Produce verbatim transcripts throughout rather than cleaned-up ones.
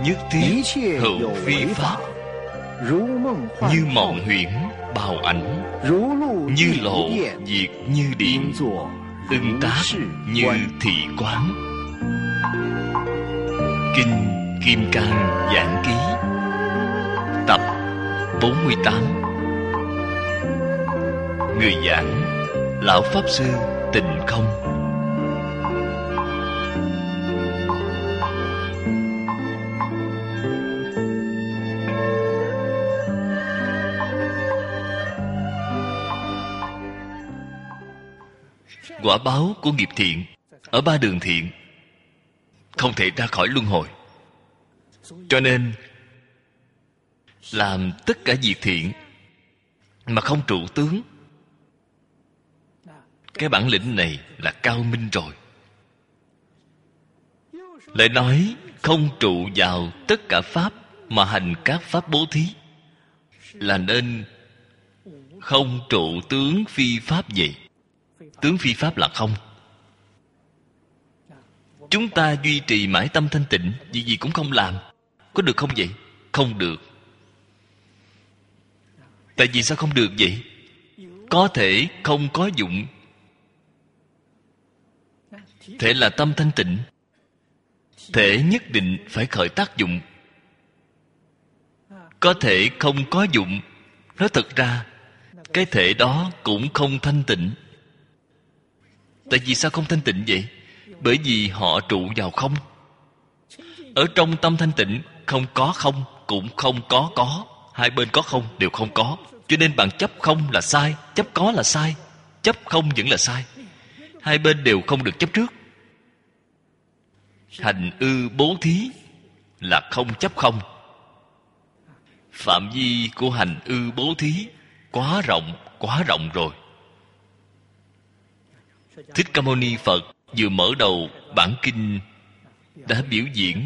nhất thiết hữu vi pháp, như mộng huyễn bào ảnh, như lộ diệt như điện, ưng tác như thị quán. Kinh Kim Cang Giảng Ký, tập bốn mươi tám. Người giảng Lão Pháp Sư Tịnh Không. Quả báo của nghiệp thiện ở ba đường thiện không thể ra khỏi luân hồi. Cho nên làm tất cả việc thiện mà không trụ tướng, cái bản lĩnh này là cao minh rồi. Lại nói không trụ vào tất cả pháp mà hành các pháp bố thí, là nên không trụ tướng phi pháp vậy. Tướng phi pháp là không. Chúng ta duy trì mãi tâm thanh tịnh, việc gì cũng không làm, có được không vậy? Không được. Tại vì sao không được vậy? Có thể không có dụng. Thể là tâm thanh tịnh, thể nhất định phải khởi tác dụng. Có thể không có dụng. Nói thật ra cái thể đó cũng không thanh tịnh. Tại vì sao không thanh tịnh vậy? Bởi vì họ trụ vào không. Ở trong tâm thanh tịnh không có không, cũng không có có. Hai bên có không đều không có. Cho nên bạn chấp không là sai, chấp có là sai, chấp không vẫn là sai. Hai bên đều không được chấp trước. Hành ư bố thí là không chấp không. Phạm vi của hành ư bố thí quá rộng, quá rộng rồi. Thích Ca Mâu Ni Phật vừa mở đầu bản kinh đã biểu diễn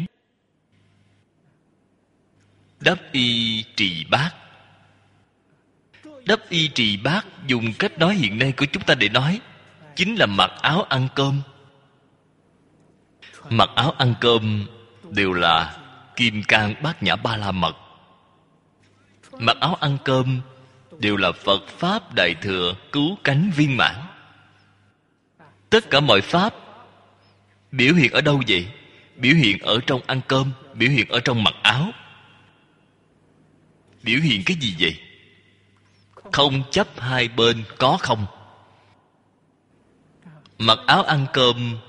đắp y trì bát. Đắp y trì bát dùng cách nói hiện nay của chúng ta để nói chính là mặc áo ăn cơm. Mặc áo ăn cơm đều là Kim Cang Bát Nhã Ba La Mật. Mặc áo ăn cơm đều là Phật Pháp Đại Thừa cứu cánh viên mãn. Tất cả mọi pháp biểu hiện ở đâu vậy? Biểu hiện ở trong ăn cơm, biểu hiện ở trong mặc áo. Biểu hiện cái gì vậy? Không chấp hai bên có không. Mặc áo ăn cơm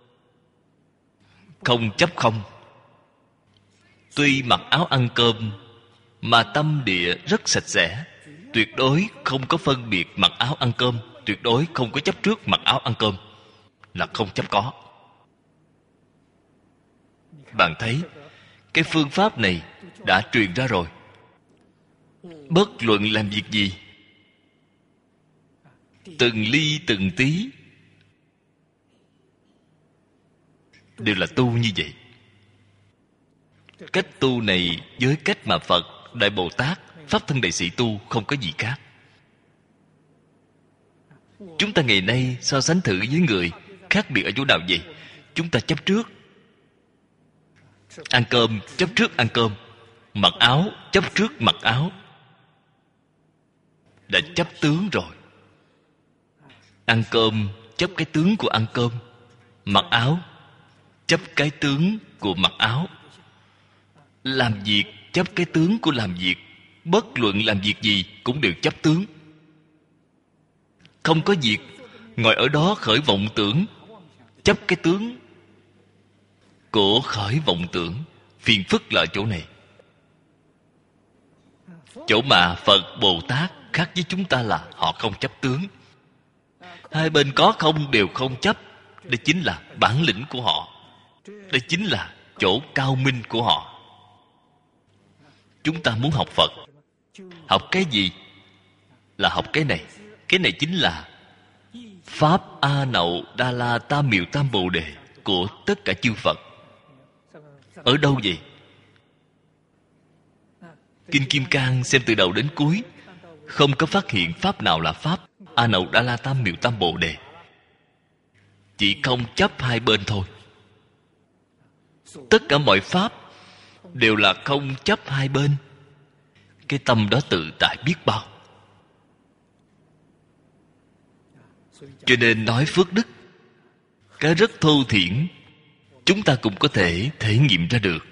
không chấp không. Tuy mặc áo ăn cơm mà tâm địa rất sạch sẽ, tuyệt đối không có phân biệt mặc áo ăn cơm, tuyệt đối không có chấp trước mặc áo ăn cơm, là không chấp có. Bạn thấy cái phương pháp này đã truyền ra rồi. Bất luận làm việc gì, từng ly từng tí đều là tu như vậy. Cách tu này với cách mà Phật, Đại Bồ Tát, Pháp Thân Đại Sĩ tu không có gì khác. Chúng ta ngày nay so sánh thử với người, khác biệt ở chỗ nào vậy? Chúng ta chấp trước ăn cơm, chấp trước ăn cơm. Mặc áo, chấp trước mặc áo. Đã chấp tướng rồi. Ăn cơm, chấp cái tướng của ăn cơm. Mặc áo, chấp cái tướng của mặc áo. Làm việc, chấp cái tướng của làm việc. Bất luận làm việc gì cũng đều chấp tướng. Không có việc, ngồi ở đó khởi vọng tưởng, chấp cái tướng của khởi vọng tưởng. Phiền phức là ở chỗ này. Chỗ mà Phật, Bồ Tát khác với chúng ta là họ không chấp tướng. Hai bên có không đều không chấp. Đây chính là bản lĩnh của họ. Đây chính là chỗ cao minh của họ. Chúng ta muốn học Phật, học cái gì? Là học cái này. Cái này chính là Pháp A Nậu Đa La Tam Miệu Tam Bồ Đề của tất cả chư Phật. Ở đâu vậy? Kinh Kim Cang xem từ đầu đến cuối, không có phát hiện pháp nào là Pháp A Nậu Đa La Tam Miệu Tam Bồ Đề. Chỉ không chấp hai bên thôi. Tất cả mọi pháp đều là không chấp hai bên. Cái tâm đó tự tại biết bao. Cho nên nói phước đức, cái rất thô thiển, chúng ta cũng có thể thể nghiệm ra được.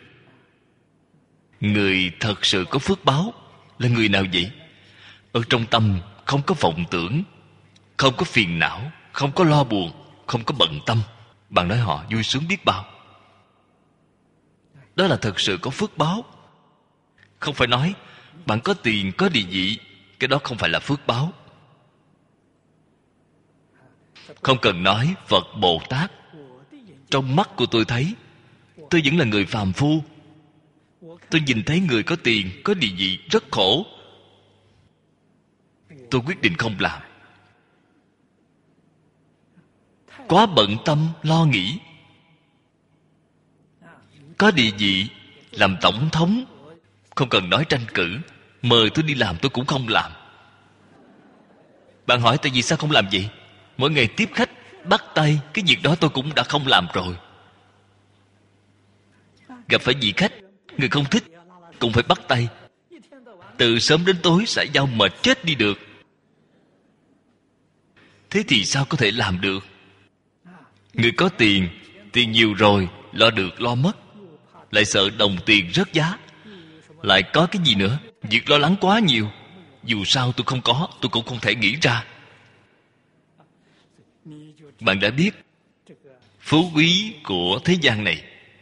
Người thật sự có phước báo là người nào vậy? Ở trong tâm không có vọng tưởng, không có phiền não, không có lo buồn, không có bận tâm. Bạn nói họ vui sướng biết bao. Đó là thật sự có phước báo. Không phải nói bạn có tiền, có địa vị, cái đó không phải là phước báo. Không cần nói Phật Bồ Tát, trong mắt của tôi thấy tôi vẫn là người phàm phu. Tôi nhìn thấy người có tiền, có địa vị rất khổ, tôi quyết định không làm. Quá bận tâm lo nghĩ. Có địa vị, làm tổng thống, không cần nói tranh cử, mời tôi đi làm tôi cũng không làm. Bạn hỏi tại vì sao không làm vậy? Mỗi ngày tiếp khách, bắt tay, cái việc đó tôi cũng đã không làm rồi. Gặp phải vị khách, người không thích, cũng phải bắt tay. Từ sớm đến tối xã giao mệt chết đi được. Thế thì sao có thể làm được? Người có tiền, tiền nhiều rồi, lo được lo mất, lại sợ đồng tiền rớt giá, lại có cái gì nữa? Việc lo lắng quá nhiều. Dù sao tôi không có, tôi cũng không thể nghĩ ra. Bạn đã biết phú quý của thế gian này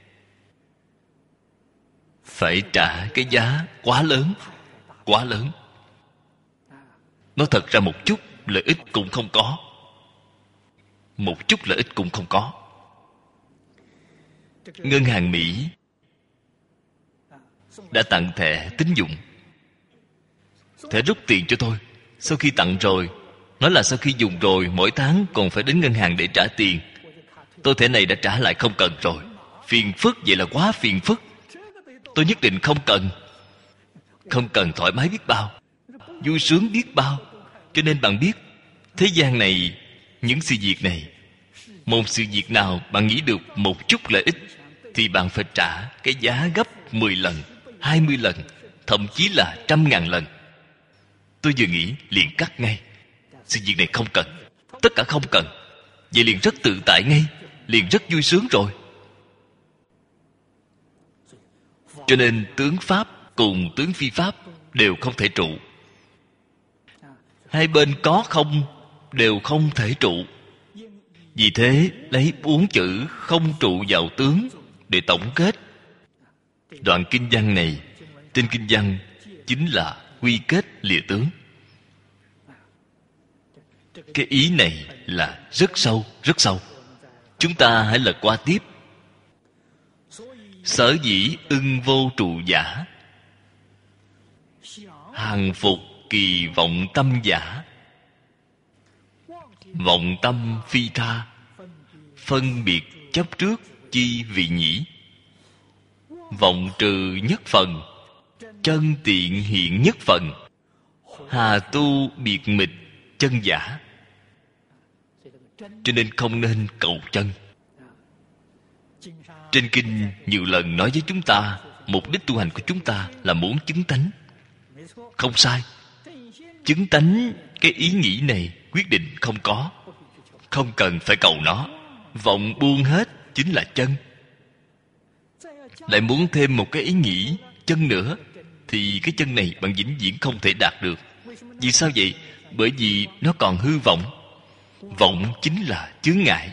phải trả cái giá quá lớn, quá lớn. Nói thật ra một chút lợi ích cũng không có. Một chút lợi ích cũng không có. Ngân hàng Mỹ đã tặng thẻ tín dụng. Thẻ rút tiền cho tôi. Sau khi tặng rồi, nói là sau khi dùng rồi mỗi tháng còn phải đến ngân hàng để trả tiền. Tôi thẻ này đã trả lại không cần rồi. Phiền phức, vậy là quá phiền phức. Tôi nhất định không cần. Không cần thoải mái biết bao, vui sướng biết bao. Cho nên bạn biết, thế gian này, những sự việc này, một sự việc nào bạn nghĩ được một chút lợi ích thì bạn phải trả cái giá gấp mười lần, hai mươi lần, thậm chí là trăm ngàn lần. Tôi vừa nghĩ liền cắt ngay. Sự việc này không cần, tất cả không cần. Vậy liền rất tự tại ngay, liền rất vui sướng rồi. Cho nên tướng Pháp cùng tướng phi Pháp đều không thể trụ. Hai bên có không đều không thể trụ. Vì thế lấy bốn chữ không trụ vào tướng để tổng kết. Đoạn kinh văn này, trên kinh văn chính là quy kết lìa tướng. Cái ý này là rất sâu, rất sâu. Chúng ta hãy lật qua tiếp. Sở dĩ ưng vô trụ giả, hàng phục kỳ vọng tâm giả. Vọng tâm phi tha, phân biệt chấp trước chi vị nhĩ. Vọng trừ nhất phần, chân tiện hiện nhất phần. Hà tu biệt mịch chân giả. Cho nên không nên cầu chân. Trên kinh nhiều lần nói với chúng ta, mục đích tu hành của chúng ta là muốn chứng tánh. Không sai. Chứng tánh, cái ý nghĩ này quyết định không có. Không cần phải cầu nó. Vọng buông hết chính là chân. Lại muốn thêm một cái ý nghĩ chân nữa, thì cái chân này bạn vĩnh viễn không thể đạt được. Vì sao vậy? Bởi vì nó còn hư vọng. Vọng chính là chướng ngại.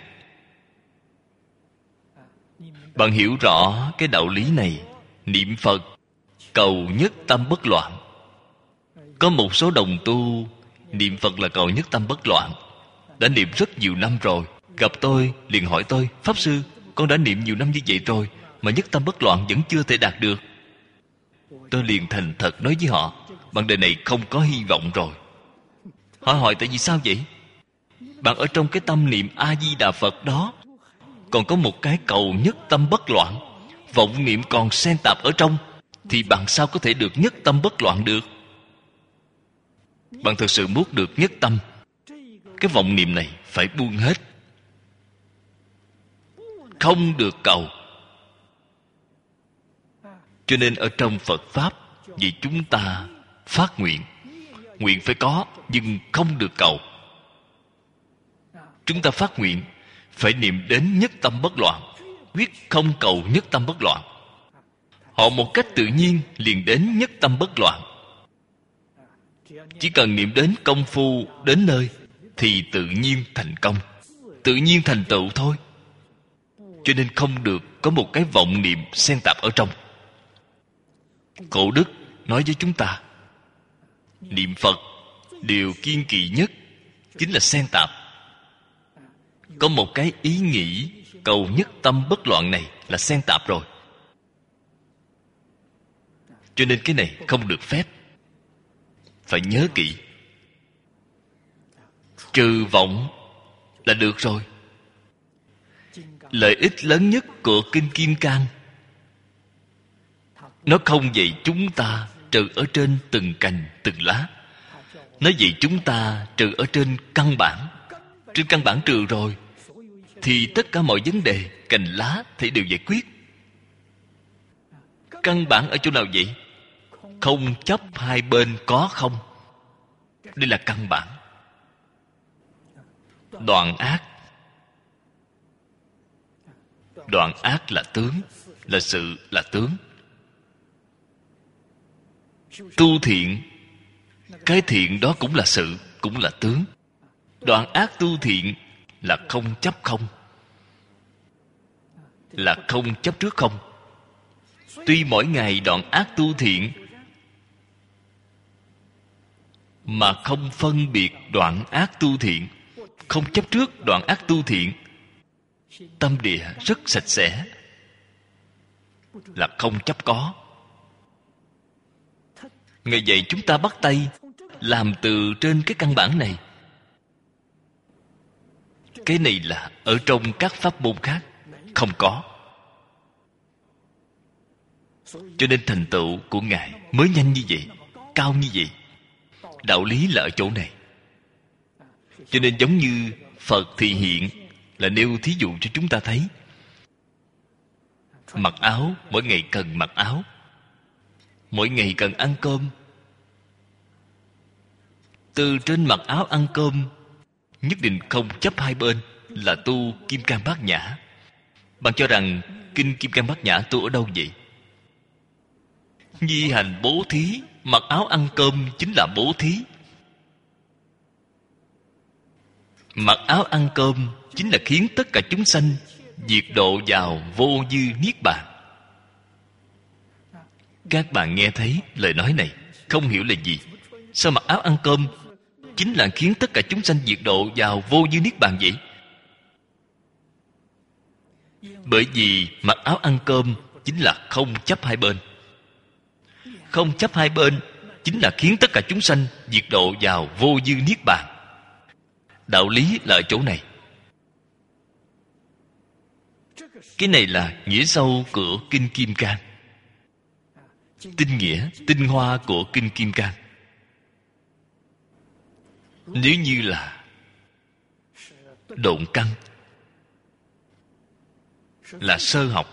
Bạn hiểu rõ cái đạo lý này, niệm Phật cầu nhất tâm bất loạn. Có một số đồng tu niệm Phật là cầu nhất tâm bất loạn, đã niệm rất nhiều năm rồi. Gặp tôi liền hỏi tôi, Pháp Sư, con đã niệm nhiều năm như vậy rồi mà nhất tâm bất loạn vẫn chưa thể đạt được. Tôi liền thành thật nói với họ, bạn đời này không có hy vọng rồi. Họ hỏi tại vì sao vậy? Bạn ở trong cái tâm niệm A-di-đà Phật đó còn có một cái cầu nhất tâm bất loạn, vọng niệm còn xen tạp ở trong, thì bạn sao có thể được nhất tâm bất loạn được? Bạn thực sự muốn được nhất tâm, cái vọng niệm này phải buông hết, không được cầu. Cho Cho nên ở trong Phật Pháp, vì chúng ta phát nguyện. Nguyện phải có, nhưng không được cầu. Chúng ta phát nguyện phải niệm đến nhất tâm bất loạn, quyết không cầu nhất tâm bất loạn. Họ một cách tự nhiên liền đến nhất tâm bất loạn. Chỉ cần niệm đến công phu đến nơi thì tự nhiên thành công, tự nhiên thành tựu thôi. Cho nên không được có một cái vọng niệm xen tạp ở trong. Cổ đức nói với chúng ta, niệm Phật điều kiên kỵ nhất chính là xen tạp. Có một cái ý nghĩ cầu nhất tâm bất loạn này là xen tạp rồi. Cho nên cái này không được phép. Phải nhớ kỹ. Trừ vọng là được rồi. Lợi ích lớn nhất của Kinh Kim Cang, nó không dạy chúng ta trừ ở trên từng cành từng lá. Nó dạy chúng ta trừ ở trên căn bản. Trên căn bản trừ rồi thì tất cả mọi vấn đề cành lá thì đều giải quyết. Căn bản ở chỗ nào vậy? Không chấp hai bên có không. Đây là căn bản. Đoạn ác. Đoạn ác là tướng, là sự, là tướng. Tu thiện, cái thiện đó cũng là sự, cũng là tướng. Đoạn ác tu thiện là không chấp không, là không chấp trước không. Tuy mỗi ngày đoạn ác tu thiện mà không phân biệt đoạn ác tu thiện, không chấp trước đoạn ác tu thiện, tâm địa rất sạch sẽ, là không chấp có. Ngày dạy chúng ta bắt tay làm từ trên cái căn bản này. Cái này là ở trong các pháp môn khác không có. Cho nên thành tựu của Ngài mới nhanh như vậy, cao như vậy. Đạo lý là ở chỗ này. Cho nên giống như Phật thị hiện là nêu thí dụ cho chúng ta thấy. Mặc áo, mỗi ngày cần mặc áo, mỗi ngày cần ăn cơm. Từ trên mặc áo ăn cơm nhất định không chấp hai bên, là tu Kim Cang Bát Nhã. Bạn cho rằng kinh Kim Cang Bát Nhã tu ở đâu vậy? Nhi hành bố thí, mặc áo ăn cơm chính là bố thí. Mặc áo ăn cơm chính là khiến tất cả chúng sanh diệt độ vào vô dư niết bàn. Các bạn nghe thấy lời nói này không hiểu là gì? Sao mặc áo ăn cơm chính là khiến tất cả chúng sanh diệt độ vào vô dư niết bàn vậy? Bởi vì mặc áo ăn cơm chính là không chấp hai bên. Không chấp hai bên chính là khiến tất cả chúng sanh diệt độ vào vô dư niết bàn. Đạo lý là ở chỗ này. Cái này là nghĩa sâu của kinh Kim Cang, tinh nghĩa, tinh hoa của kinh Kim Cang. Nếu như là độn căn, là sơ học,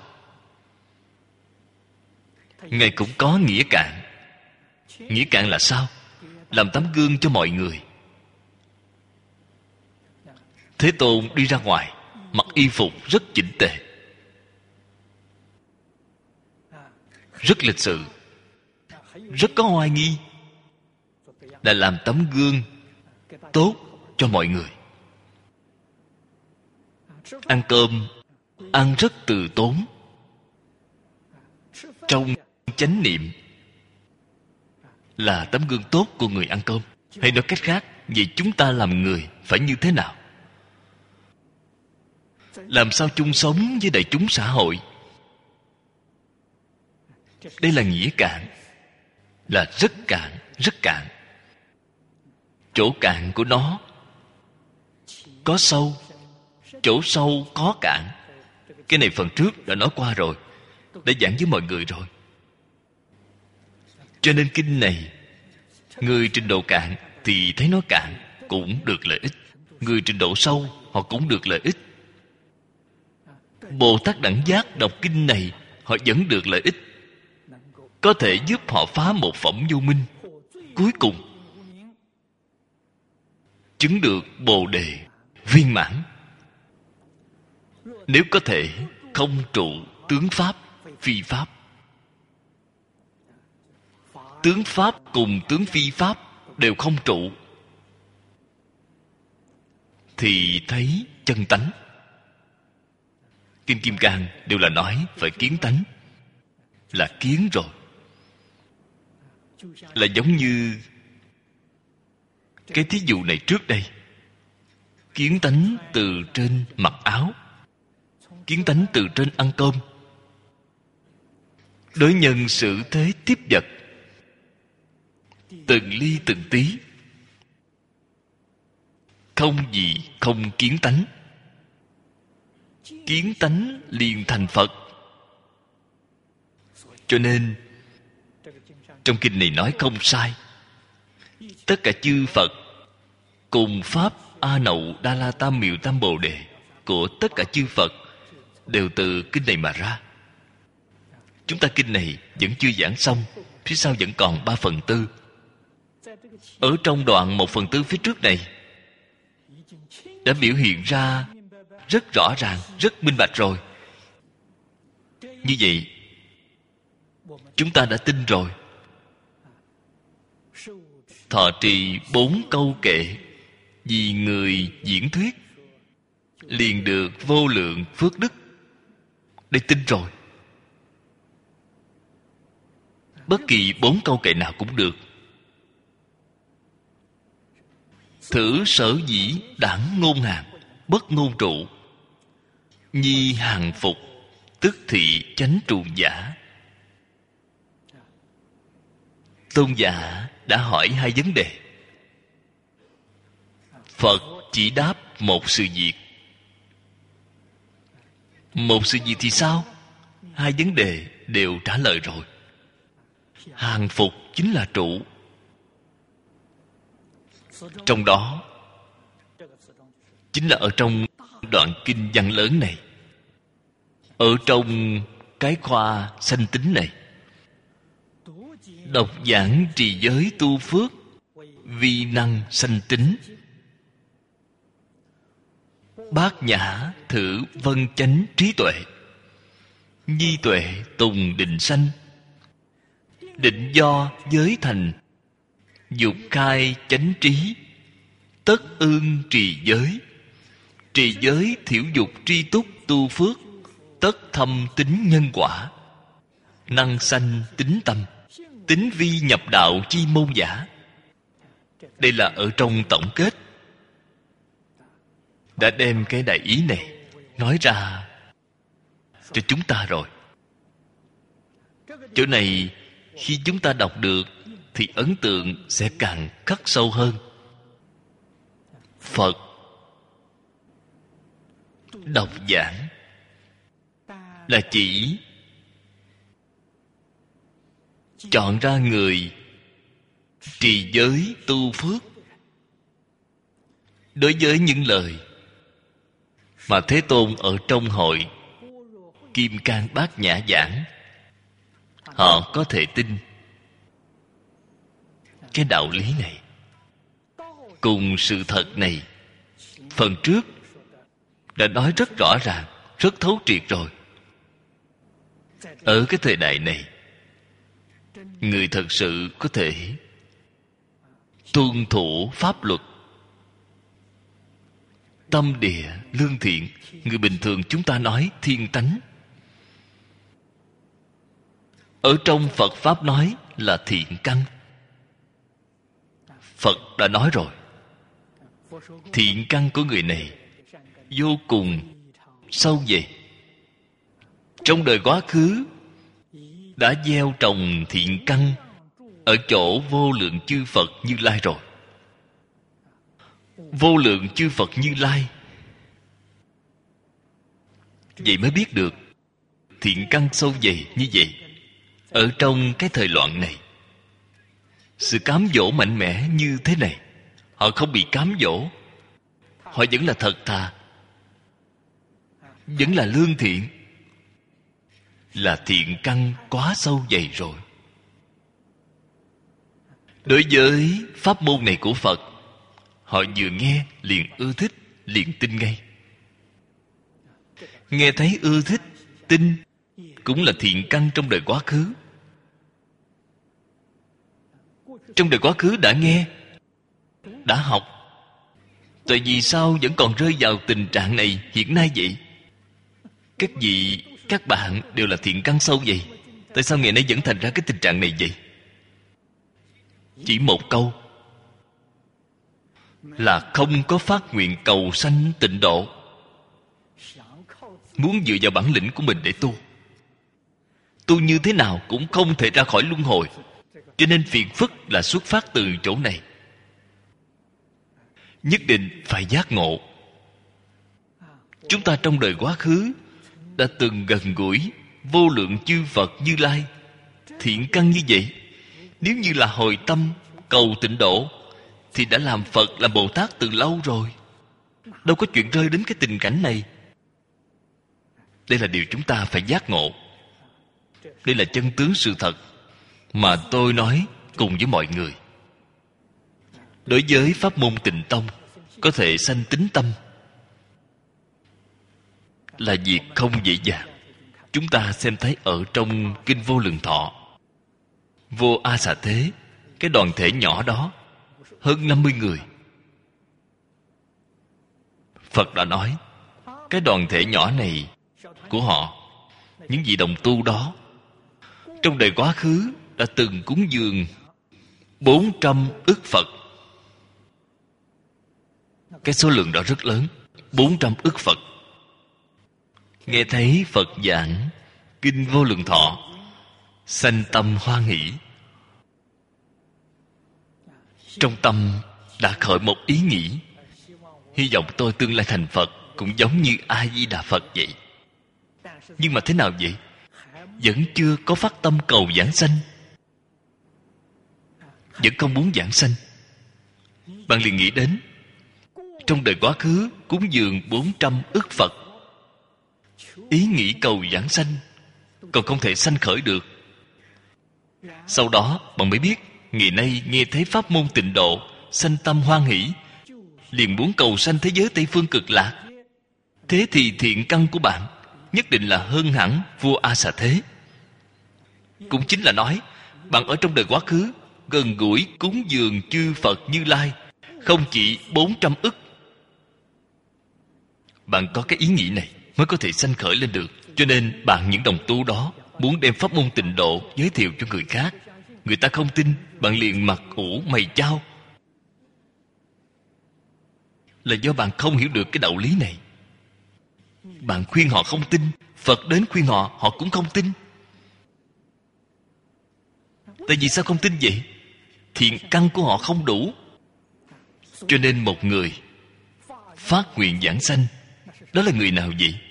Ngài cũng có nghĩa cạn. Nghĩa cạn là sao? Làm tấm gương cho mọi người. Thế Tôn đi ra ngoài, mặc y phục rất chỉnh tề, rất lịch sự, rất có oai nghi, là làm tấm gương tốt cho mọi người. Ăn cơm ăn rất từ tốn, trong chánh niệm, là tấm gương tốt của người ăn cơm. Hay nói cách khác, vậy chúng ta làm người phải như thế nào? Làm sao chung sống với đại chúng xã hội? Đây là nghĩa cạn, là rất cạn, rất cạn. Chỗ cạn của nó có sâu, chỗ sâu có cạn. Cái này phần trước đã nói qua rồi, đã giảng với mọi người rồi. Cho nên kinh này, người trình độ cạn thì thấy nó cạn, cũng được lợi ích. Người trình độ sâu, họ cũng được lợi ích. Bồ Tát Đẳng Giác đọc kinh này, họ vẫn được lợi ích. có thể giúp họ phá một phẩm vô minh, cuối cùng chứng được Bồ Đề viên mãn. Nếu có thể không trụ tướng pháp, phi pháp, tướng pháp cùng tướng phi pháp đều không trụ, thì thấy chân tánh. Kinh Kim Cang đều là nói phải kiến tánh, là kiến rồi. Là giống như cái thí dụ này trước đây. Kiến tánh từ trên mặc áo, kiến tánh từ trên ăn cơm. Đối nhân xử thế tiếp vật, từng ly từng tí, không gì không kiến tánh. Kiến tánh liền thành Phật. Cho nên trong kinh này nói không sai. Tất cả chư Phật cùng Pháp A Nậu Đa La Tam Miệu Tam Bồ Đề của tất cả chư Phật đều từ kinh này mà ra. Chúng ta kinh này vẫn chưa giảng xong, phía sau vẫn còn ba phần tư. Ở trong đoạn một phần tư phía trước này đã biểu hiện ra rất rõ ràng, rất minh bạch rồi. Như vậy chúng ta đã tin rồi. Thọ trì bốn câu kệ vì người diễn thuyết, liền được vô lượng phước đức. Đây tin rồi. Bất kỳ bốn câu kệ nào cũng được. Thử sở dĩ đẳng ngôn hàng, bất ngôn trụ, nhi hàng phục, tức thị chánh trụ giả. Tôn giả đã hỏi hai vấn đề. Phật chỉ đáp một sự việc. Một sự việc thì sao? Hai vấn đề đều trả lời rồi. Hàng phục chính là trụ. Trong đó chính là ở trong đoạn kinh văn lớn này, ở trong cái khoa sanh tính này, đọc giảng trì giới tu phước, vi năng sanh tính, bát nhã thử vân chánh trí tuệ, nhi tuệ tùng định sanh, định do giới thành, dục khai chánh trí, tất ương trì giới, trì giới thiểu dục tri túc tu phước, tất thâm tính nhân quả, năng sanh tính tâm, tính vi nhập đạo chi môn giả. Đây là ở trong tổng kết, đã đem cái đại ý này nói ra cho chúng ta rồi. Chỗ này khi chúng ta đọc được thì ấn tượng sẽ càng khắc sâu hơn. Phật đọc giảng là chỉ chọn ra người trì giới tu phước. Đối với những lời mà Thế Tôn ở trong hội Kim Cang Bát Nhã giảng, họ có thể tin. Cái đạo lý này cùng sự thật này phần trước đã nói rất rõ ràng, rất thấu triệt rồi. Ở cái thời đại này, người thật sự có thể tuân thủ pháp luật, tâm địa lương thiện. Người bình thường chúng ta nói thiên tánh, ở trong Phật Pháp nói là thiện căn. Phật đã nói rồi, thiện căn của người này vô cùng sâu dày. Trong đời quá khứ đã gieo trồng thiện căn ở chỗ vô lượng chư Phật Như Lai rồi. Vô lượng chư Phật Như Lai, vậy mới biết được thiện căn sâu dày như vậy. Ở trong cái thời loạn này, sự cám dỗ mạnh mẽ như thế này, họ không bị cám dỗ, họ vẫn là thật thà, vẫn là lương thiện, là thiện căn quá sâu dày rồi. Đối với pháp môn này của Phật, họ vừa nghe liền ưa thích, liền tin ngay. Nghe thấy ưa thích, tin cũng là thiện căn trong đời quá khứ. Trong đời quá khứ đã nghe, đã học. Tại vì sao vẫn còn rơi vào tình trạng này hiện nay vậy? Các vị, các bạn đều là thiện căn sâu vậy. Tại sao ngày nay vẫn thành ra cái tình trạng này vậy? Chỉ một câu là không có phát nguyện cầu sanh tịnh độ, muốn dựa vào bản lĩnh của mình để tu. Tu như thế nào cũng không thể ra khỏi luân hồi. Cho nên phiền phức là xuất phát từ chỗ này. Nhất định phải giác ngộ. Chúng ta trong đời quá khứ đã từng gần gũi vô lượng chư Phật Như Lai, thiện căn như vậy. Nếu như là hồi tâm cầu tịnh độ thì đã làm Phật, làm Bồ Tát từ lâu rồi. Đâu có chuyện rơi đến cái tình cảnh này. Đây là điều chúng ta phải giác ngộ. Đây là chân tướng sự thật mà tôi nói cùng với mọi người. Đối với pháp môn Tịnh Tông, có thể sanh tín tâm là việc không dễ dàng. Chúng ta xem thấy ở trong Kinh Vô Lượng Thọ, Vô A Xà Thế, cái đoàn thể nhỏ đó hơn năm mươi người. Phật đã nói, cái đoàn thể nhỏ này của họ, những vị đồng tu đó, trong đời quá khứ đã từng cúng dường bốn trăm ức Phật. Cái số lượng đó rất lớn, bốn trăm ức Phật. Nghe thấy Phật giảng Kinh Vô Lượng Thọ, sanh tâm hoan hỷ. Trong tâm đã khởi một ý nghĩ, hy vọng tôi tương lai thành Phật cũng giống như A Di Đà Phật vậy. Nhưng mà thế nào vậy? Vẫn chưa có phát tâm cầu giảng sanh, vẫn không muốn giảng sanh. Bạn liền nghĩ đến trong đời quá khứ cúng dường bốn trăm ức Phật, ý nghĩ cầu giảng sanh còn không thể sanh khởi được. Sau đó bạn mới biết, ngày nay nghe thấy pháp môn tịnh độ, sanh tâm hoan hỷ, liền muốn cầu sanh thế giới Tây Phương Cực Lạc. Thế thì thiện căn của bạn nhất định là hơn hẳn vua A Xà Thế. Cũng chính là nói, bạn ở trong đời quá khứ gần gũi cúng dường chư Phật Như Lai không chỉ bốn trăm ức. Bạn có cái ý nghĩ này mới có thể sanh khởi lên được. Cho nên bạn, những đồng tu đó, muốn đem pháp môn tịnh độ giới thiệu cho người khác, người ta không tin, bạn liền mặt ủ mày chao. Là do bạn không hiểu được cái đạo lý này. Bạn khuyên họ không tin, Phật đến khuyên họ, họ cũng không tin. Tại vì sao không tin vậy? Thiện căn của họ không đủ. Cho nên một người phát nguyện giảng sanh, đó là người nào vậy?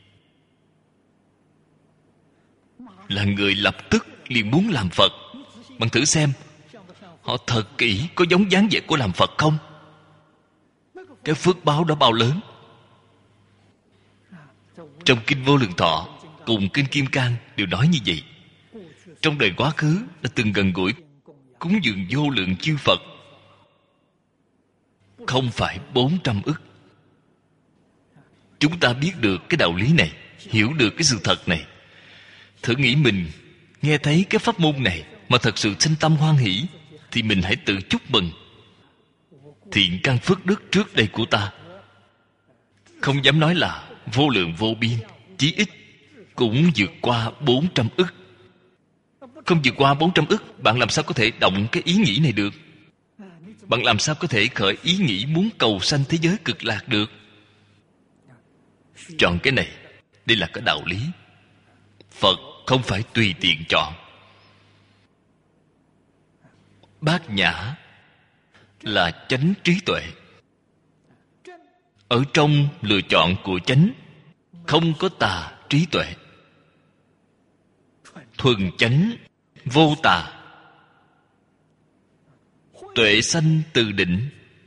Là người lập tức liền muốn làm Phật. Bạn thử xem, họ thật kỹ có giống dáng vẻ của làm Phật không? Cái phước báo đó bao lớn. Trong Kinh Vô Lượng Thọ cùng Kinh Kim Cang đều nói như vậy. Trong đời quá khứ đã từng gần gũi cúng dường vô lượng chư Phật, không phải bốn trăm ức. Chúng ta biết được cái đạo lý này, hiểu được cái sự thật này, thử nghĩ mình nghe thấy cái pháp môn này mà thật sự sinh tâm hoan hỷ, thì mình hãy tự chúc mừng. Thiện căn phước đức trước đây của ta, không dám nói là vô lượng vô biên, chí ít cũng vượt qua bốn trăm ức. Không vượt qua bốn trăm ức, bạn làm sao có thể động cái ý nghĩ này được? Bạn làm sao có thể khởi ý nghĩ muốn cầu sanh thế giới cực lạc được? Chọn cái này, đây là cái đạo lý. Phật không phải tùy tiện chọn. Bát nhã là chánh trí tuệ. Ở trong lựa chọn của chánh không có tà trí tuệ, thuần chánh vô tà. Tuệ sanh từ định,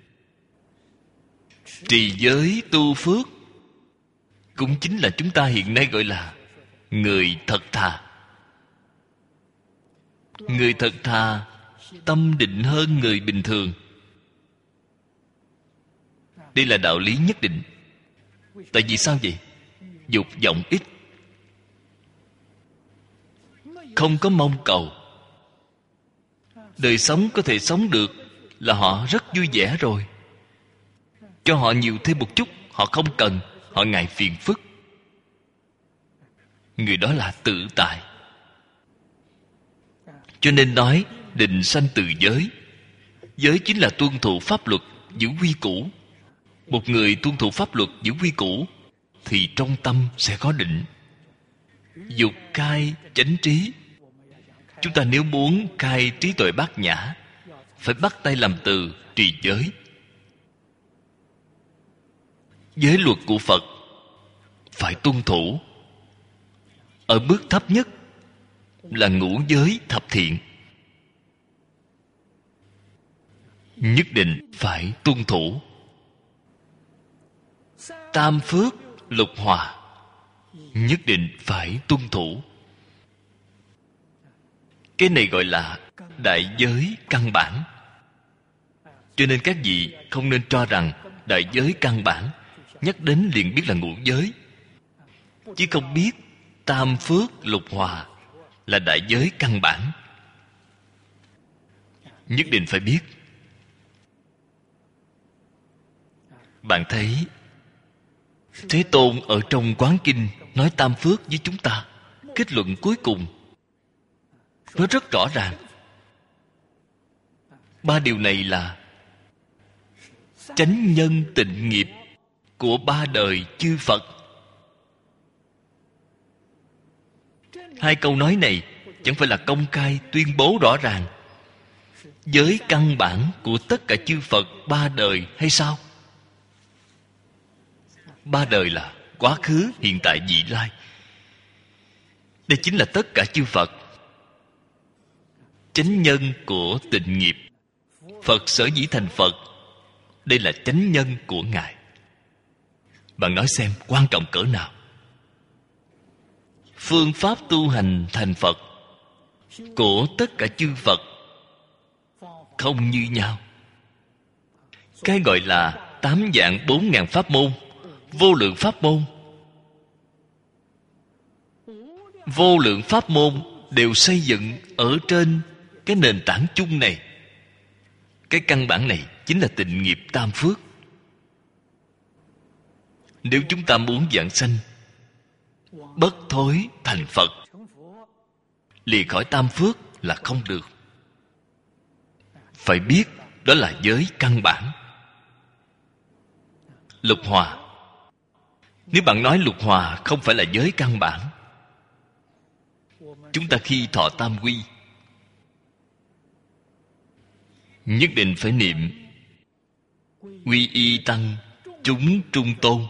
trì giới tu phước, cũng chính là chúng ta hiện nay gọi là người thật thà. Người thật thà tâm định hơn người bình thường. Đây là đạo lý nhất định. Tại vì sao vậy? Dục vọng ít, không có mong cầu, đời sống có thể sống được là họ rất vui vẻ rồi. Cho họ nhiều thêm một chút, họ không cần, họ ngại phiền phức. Người đó là tự tại. Cho nên nói định sanh từ giới. Giới chính là tuân thủ pháp luật, giữ quy củ. Một người tuân thủ pháp luật, giữ quy củ thì trong tâm sẽ có định. Dục cai chánh trí. Chúng ta nếu muốn cai trí tuệ bát nhã, phải bắt tay làm từ trì giới. Giới luật của Phật phải tuân thủ. Ở bước thấp nhất là ngũ giới thập thiện, nhất định phải tuân thủ. Tam phước lục hòa nhất định phải tuân thủ. Cái này gọi là đại giới căn bản. Cho nên các vị không nên cho rằng đại giới căn bản nhắc đến liền biết là ngũ giới, chứ không biết tam phước lục hòa là đại giới căn bản. Nhất định phải biết. Bạn thấy Thế Tôn ở trong Quán Kinh nói tam phước với chúng ta, kết luận cuối cùng nó rất rõ ràng. Ba điều này là chánh nhân tịnh nghiệp của ba đời chư Phật. Hai câu nói này chẳng phải là công khai tuyên bố rõ ràng giới căn bản của tất cả chư Phật ba đời hay sao? Ba đời là quá khứ, hiện tại, vị lai. Đây chính là tất cả chư Phật. Chánh nhân của tịnh nghiệp. Phật sở dĩ thành Phật, đây là chánh nhân của Ngài. Bạn nói xem quan trọng cỡ nào. Phương pháp tu hành thành Phật của tất cả chư Phật không như nhau. Cái gọi là tám vạn bốn ngàn pháp môn, vô lượng pháp môn. Vô lượng pháp môn đều xây dựng ở trên cái nền tảng chung này. Cái căn bản này chính là tịnh nghiệp tam phước. Nếu chúng ta muốn vãng sanh bất thối thành Phật, lìa khỏi tam phước là không được. Phải biết đó là giới căn bản. Lục hòa. Nếu bạn nói lục hòa không phải là giới căn bản, chúng ta khi thọ tam quy nhất định phải niệm quy y tăng chúng trung tôn.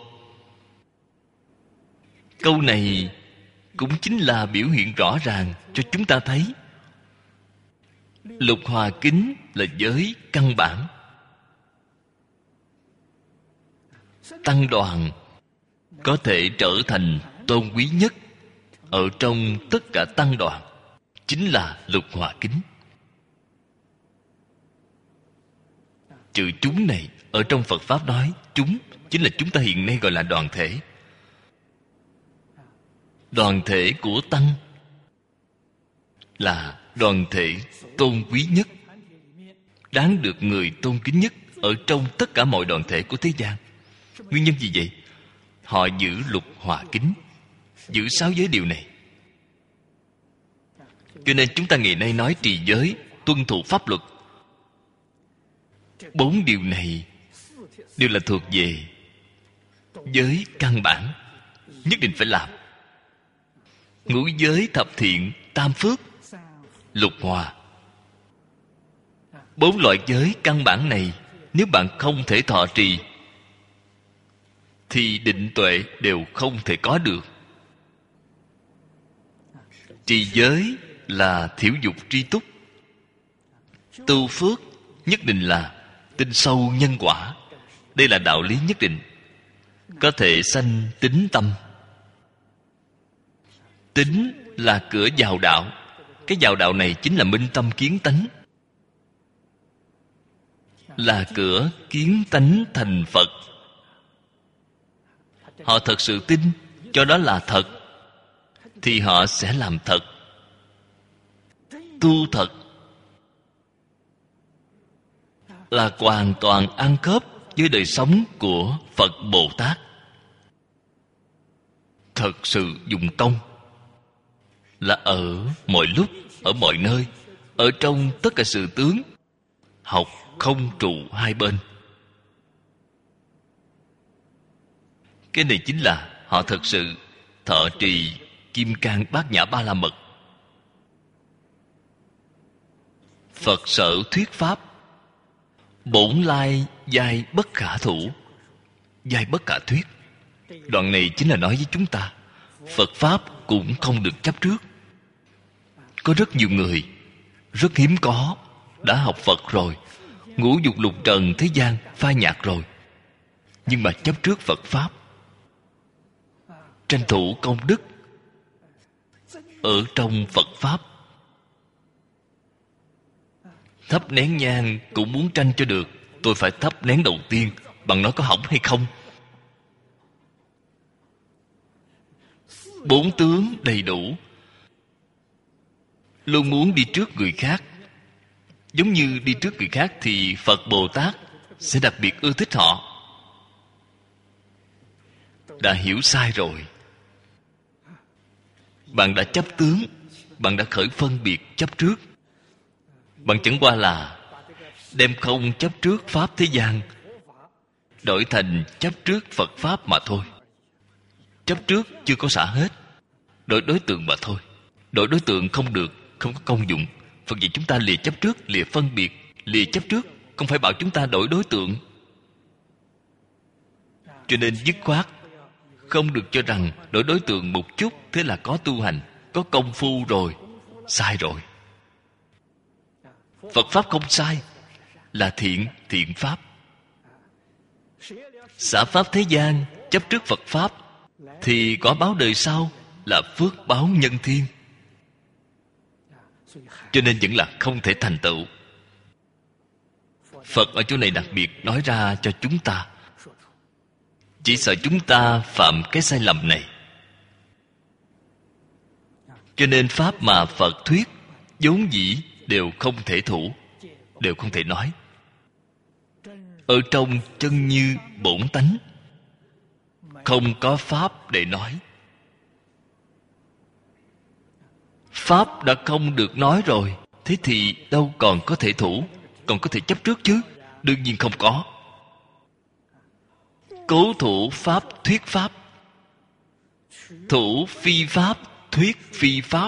Câu này cũng chính là biểu hiện rõ ràng cho chúng ta thấy lục hòa kính là giới căn bản. Tăng đoàn có thể trở thành tôn quý nhất ở trong tất cả tăng đoàn chính là lục hòa kính. Chữ chúng này ở trong Phật Pháp nói chúng chính là chúng ta hiện nay gọi là đoàn thể. Đoàn thể của tăng là đoàn thể tôn quý nhất, đáng được người tôn kính nhất ở trong tất cả mọi đoàn thể của thế gian. Nguyên nhân gì vậy? Họ giữ lục hòa kính, giữ sáu giới điều này. Cho nên chúng ta ngày nay nói trì giới, tuân thủ pháp luật. Bốn điều này đều là thuộc về giới căn bản, nhất định phải làm. Ngũ giới thập thiện, tam phước, lục hòa. Bốn loại giới căn bản này nếu bạn không thể thọ trì thì định tuệ đều không thể có được. Trì giới là thiểu dục tri túc. Tu phước nhất định là tin sâu nhân quả. Đây là đạo lý nhất định. Có thể sanh tín tâm. Tín là cửa vào đạo. Cái vào đạo này chính là minh tâm kiến tánh. là cửa kiến tánh thành Phật. Họ thật sự tin cho đó là thật, thì họ sẽ làm thật, tu thật, là hoàn toàn ăn khớp với đời sống của Phật Bồ Tát. Thật sự dùng công là ở mọi lúc, ở mọi nơi, ở trong tất cả sự tướng, học không trụ hai bên. Cái này chính là họ thật sự thọ trì Kim Cang Bát Nhã Ba La Mật. Phật sở thuyết pháp, bổn lai giai bất khả thủ, giai bất khả thuyết. Đoạn này chính là nói với chúng ta, Phật pháp cũng không được chấp trước. Có rất nhiều người, rất hiếm có, đã học Phật rồi, ngũ dục lục trần thế gian phai nhạt rồi, nhưng mà chấp trước Phật pháp, tranh thủ công đức ở trong Phật pháp, thắp nén nhang cũng muốn tranh cho được. Tôi phải thắp nén đầu tiên, bằng nói có hỏng hay không. Bốn tướng đầy đủ, luôn muốn đi trước người khác. Giống như đi trước người khác thì Phật Bồ Tát sẽ đặc biệt ưa thích họ. Đã hiểu sai rồi. Bạn đã chấp tướng, bạn đã khởi phân biệt chấp trước. Bạn chẳng qua là đem không chấp trước pháp thế gian đổi thành chấp trước Phật pháp mà thôi. Chấp trước chưa có xả hết, đổi đối tượng mà thôi. Đổi đối tượng không được, không có công dụng. Phật dạy chúng ta lìa chấp trước, lìa phân biệt, lìa chấp trước, không phải bảo chúng ta đổi đối tượng. Cho nên dứt khoát không được cho rằng đổi đối tượng một chút thế là có tu hành, có công phu rồi. Sai rồi. Phật pháp không sai, là thiện, thiện pháp. Xả pháp thế gian, chấp trước Phật pháp, thì quả báo đời sau là phước báo nhân thiên. Cho nên vẫn là không thể thành tựu. Phật ở chỗ này đặc biệt nói ra cho chúng ta, chỉ sợ chúng ta phạm cái sai lầm này. Cho nên pháp mà Phật thuyết vốn dĩ đều không thể thủ, đều không thể nói. Ở trong chân như bổn tánh, không có pháp để nói. Pháp đã không được nói rồi, thế thì đâu còn có thể thủ, còn có thể chấp trước chứ? Đương nhiên không có. Cố thủ pháp thuyết pháp, thủ phi pháp thuyết phi pháp,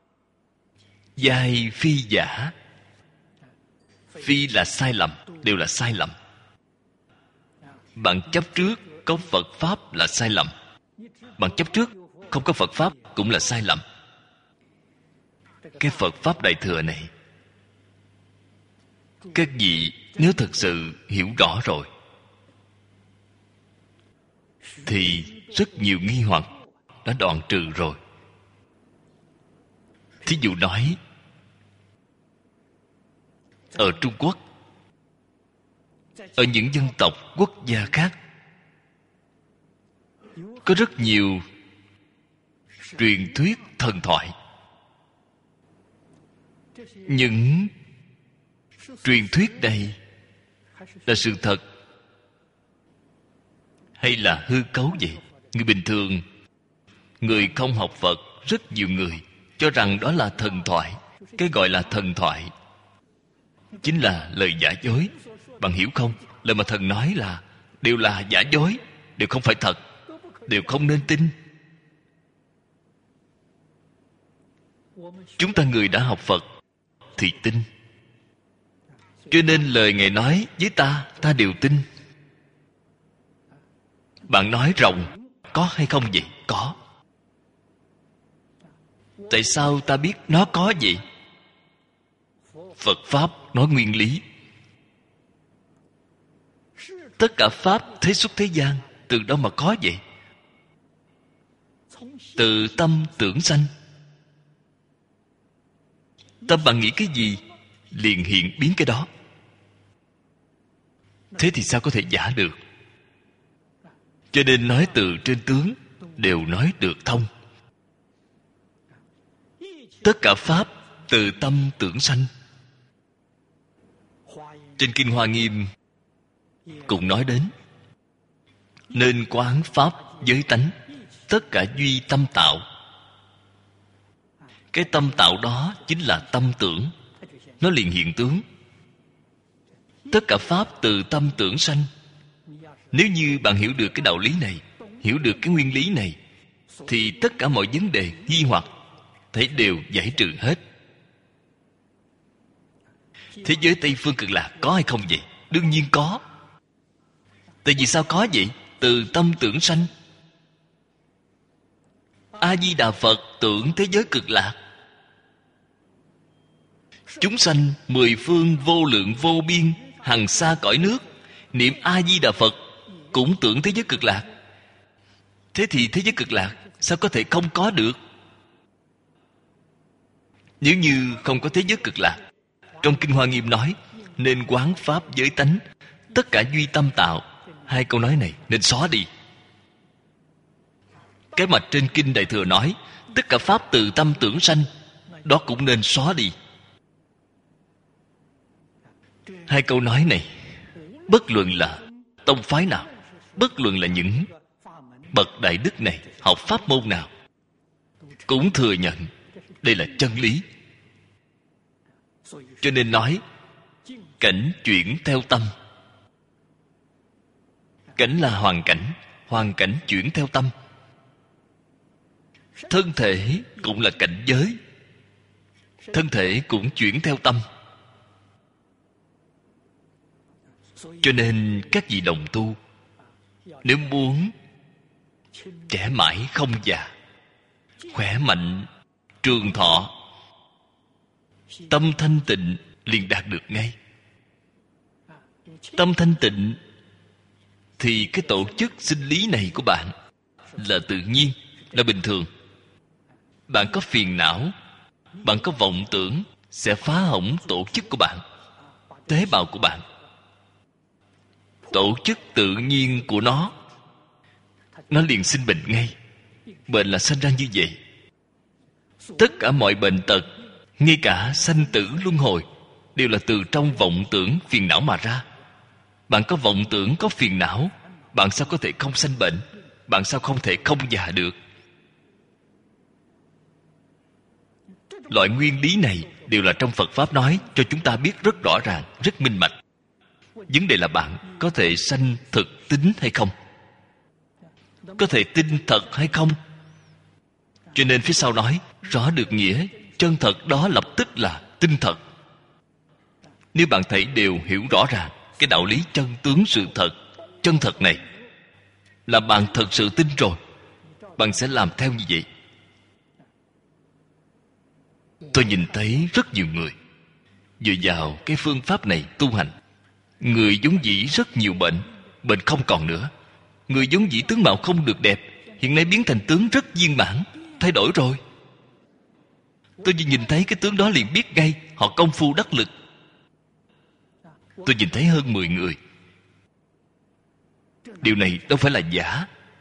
giai phi giả. Phi là sai lầm, đều là sai lầm. Bạn chấp trước có Phật pháp là sai lầm, bạn chấp trước không có Phật pháp cũng là sai lầm. Cái Phật pháp Đại Thừa này, các vị nếu thật sự hiểu rõ rồi thì rất nhiều nghi hoặc đã đoạn trừ rồi. Thí dụ nói, ở Trung Quốc, ở những dân tộc quốc gia khác, có rất nhiều truyền thuyết thần thoại. Những truyền thuyết này là sự thật hay là hư cấu vậy? Người bình thường, người không học Phật, rất nhiều người cho rằng đó là thần thoại. Cái gọi là thần thoại chính là lời giả dối. Bạn hiểu không? Lời mà thần nói là đều là giả dối, đều không phải thật, đều không nên tin. Chúng ta người đã học Phật thì tin. Cho nên lời Ngài nói với ta, ta đều tin. Bạn nói rồng có hay không vậy? Có. Tại sao ta biết nó có vậy? Phật Pháp nói nguyên lý. Tất cả Pháp thế xuất thế gian từ đâu mà có vậy? Từ tâm tưởng sanh. Tâm bạn nghĩ cái gì liền hiện biến cái đó. Thế thì sao có thể giả được? Cho nên nói từ trên tướng đều nói được thông. Tất cả pháp từ tâm tưởng sanh. Trên Kinh Hoa Nghiêm cũng nói đến, nên quán pháp giới tánh, tất cả duy tâm tạo. Cái tâm tạo đó chính là tâm tưởng, nó liền hiện tướng. Tất cả pháp từ tâm tưởng sanh. Nếu như bạn hiểu được cái đạo lý này, hiểu được cái nguyên lý này, thì tất cả mọi vấn đề nghi hoặc thấy đều giải trừ hết. Thế giới Tây Phương Cực Lạc có hay không vậy? Đương nhiên có. Tại vì sao có vậy? Từ tâm tưởng sanh. A-di-đà Phật tưởng thế giới Cực Lạc. Chúng sanh mười phương vô lượng vô biên, hằng xa cõi nước, niệm A-di-đà Phật cũng tưởng thế giới Cực Lạc. Thế thì thế giới Cực Lạc sao có thể không có được? Nếu như không có thế giới Cực Lạc, trong Kinh Hoa Nghiêm nói, nên quán pháp giới tánh, tất cả duy tâm tạo. Hai câu nói này nên xóa đi. Cái mà trên Kinh Đại Thừa nói, tất cả pháp từ tâm tưởng sanh, đó cũng nên xóa đi. Hai câu nói này, bất luận là tông phái nào, bất luận là những bậc đại đức này học pháp môn nào, cũng thừa nhận đây là chân lý. Cho nên nói cảnh chuyển theo tâm. Cảnh là hoàn cảnh, hoàn cảnh chuyển theo tâm. Thân thể cũng là cảnh giới, thân thể cũng chuyển theo tâm. Cho nên các vị đồng tu, nếu muốn trẻ mãi không già, khỏe mạnh, trường thọ, tâm thanh tịnh liền đạt được ngay. Tâm thanh tịnh thì cái tổ chức sinh lý này của bạn là tự nhiên, là bình thường. Bạn có phiền não, bạn có vọng tưởng, sẽ phá hỏng tổ chức của bạn, tế bào của bạn. Tổ chức tự nhiên của nó, nó liền sinh bệnh ngay. Bệnh là sinh ra như vậy. Tất cả mọi bệnh tật, ngay cả sanh tử luân hồi, đều là từ trong vọng tưởng phiền não mà ra. Bạn có vọng tưởng, có phiền não, bạn sao có thể không sanh bệnh? Bạn sao không thể không già được? Loại nguyên lý này đều là trong Phật Pháp nói cho chúng ta biết rất rõ ràng, rất minh bạch. Vấn đề là bạn có thể sanh thực tín hay không, có thể tin thật hay không. Cho nên phía sau nói rõ được nghĩa chân thật, đó lập tức là tin thật. Nếu bạn thấy đều hiểu rõ ràng cái đạo lý chân tướng sự thật, chân thật này, là bạn thật sự tin rồi, bạn sẽ làm theo như vậy. Tôi nhìn thấy rất nhiều người dựa vào cái phương pháp này tu hành. Người vốn dĩ rất nhiều bệnh, bệnh không còn nữa. Người vốn dĩ tướng mạo không được đẹp, hiện nay biến thành tướng rất viên mãn, thay đổi rồi. Tôi chỉ nhìn thấy cái tướng đó liền biết ngay họ công phu đắc lực. Tôi nhìn thấy hơn mười người. Điều này đâu phải là giả.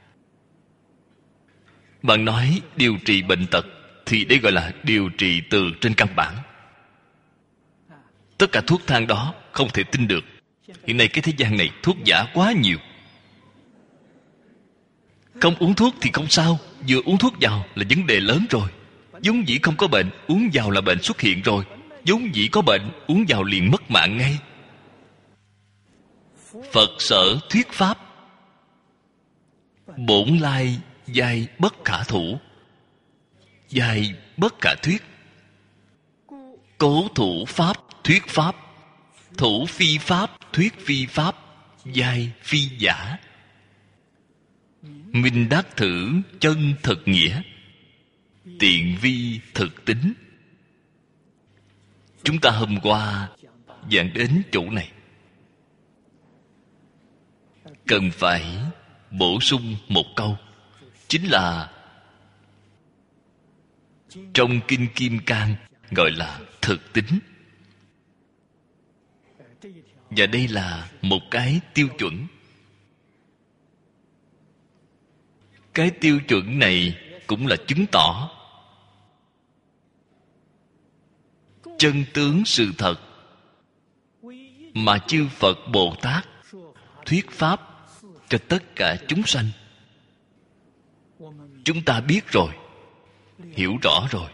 Bạn nói điều trị bệnh tật, thì đây gọi là điều trị từ trên căn bản. Tất cả thuốc thang đó không thể tin được. Hiện nay cái thế gian này thuốc giả quá nhiều. Không uống thuốc thì không sao, vừa uống thuốc vào là vấn đề lớn rồi. Vốn dĩ không có bệnh, uống vào là bệnh xuất hiện rồi. Vốn dĩ có bệnh, uống vào liền mất mạng ngay. Phật sở thuyết pháp, bổn lai giai bất khả thủ, giai bất khả thuyết. Cố thủ pháp thuyết pháp, thủ phi pháp thuyết phi pháp, giai phi giả. Minh đắc thử chân thực nghĩa, tiện vi thực tính. Chúng ta hôm qua giảng đến chỗ này, cần phải bổ sung một câu, chính là trong Kinh Kim Cang gọi là thực tính. Và đây là một cái tiêu chuẩn. Cái tiêu chuẩn này cũng là chứng tỏ chân tướng sự thật mà chư Phật Bồ Tát thuyết pháp cho tất cả chúng sanh. Chúng ta biết rồi, hiểu rõ rồi,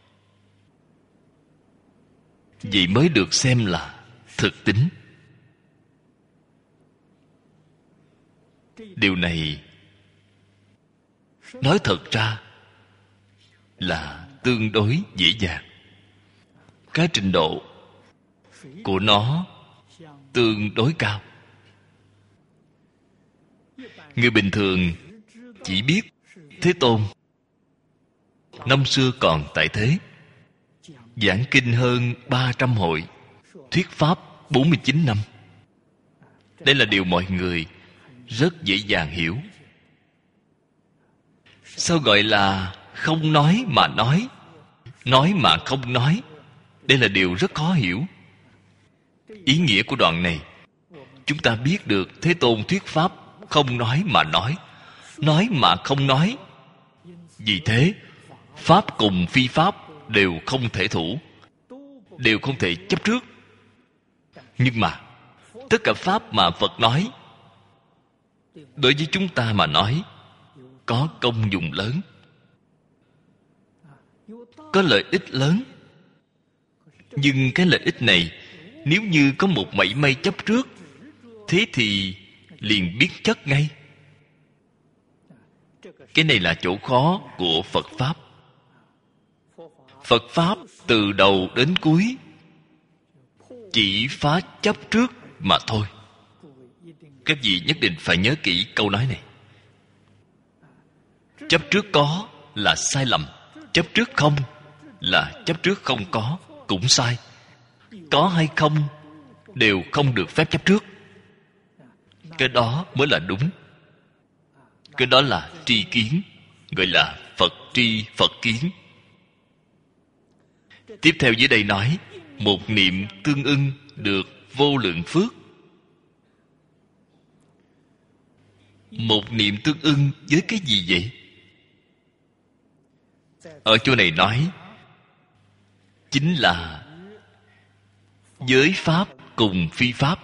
vậy mới được xem là thực tín. Điều này nói thật ra là tương đối dễ dàng. Cái trình độ của nó tương đối cao. Người bình thường chỉ biết Thế Tôn năm xưa còn tại thế, giảng kinh hơn ba trăm hội, thuyết pháp bốn mươi chín năm. Đây là điều mọi người rất dễ dàng hiểu. Sao gọi là không nói mà nói, nói mà không nói? Đây là điều rất khó hiểu. Ý nghĩa của đoạn này, chúng ta biết được Thế Tôn thuyết pháp không nói mà nói, nói mà không nói. Vì thế, pháp cùng phi pháp đều không thể thủ, đều không thể chấp trước. Nhưng mà tất cả pháp mà Phật nói, đối với chúng ta mà nói, có công dụng lớn, có lợi ích lớn. Nhưng cái lợi ích này, nếu như có một mảy may chấp trước, thế thì liền biến chất ngay. Cái này là chỗ khó của Phật Pháp. Phật Pháp từ đầu đến cuối chỉ phá chấp trước mà thôi. Các vị nhất định phải nhớ kỹ câu nói này. Chấp trước có là sai lầm, chấp trước không là chấp trước không có, cũng sai. Có hay không đều không được phép chấp trước. Cái đó mới là đúng. Cái đó là tri kiến, gọi là Phật tri Phật kiến. Tiếp theo dưới đây nói, một niệm tương ưng được vô lượng phước. Một niệm tương ưng với cái gì vậy? Ở chỗ này nói chính là giới pháp cùng phi pháp.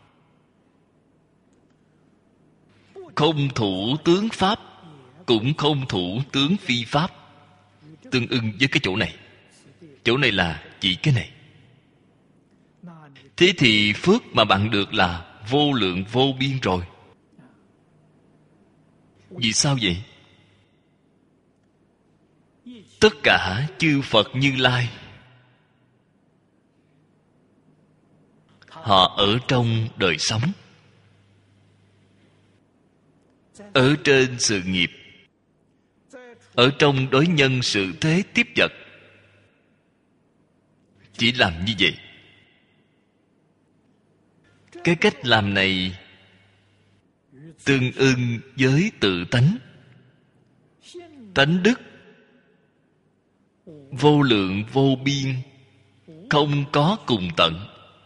Không thủ tướng pháp, cũng không thủ tướng phi pháp. Tương ưng với cái chỗ này. Chỗ này là chỉ cái này. Thế thì phước mà bạn được là vô lượng vô biên rồi. Vì sao vậy? Tất cả chư Phật Như Lai, họ ở trong đời sống, ở trên sự nghiệp, ở trong đối nhân sự thế tiếp vật, chỉ làm như vậy. Cái cách làm này tương ưng với tự tánh. Tánh đức vô lượng vô biên, không có cùng tận.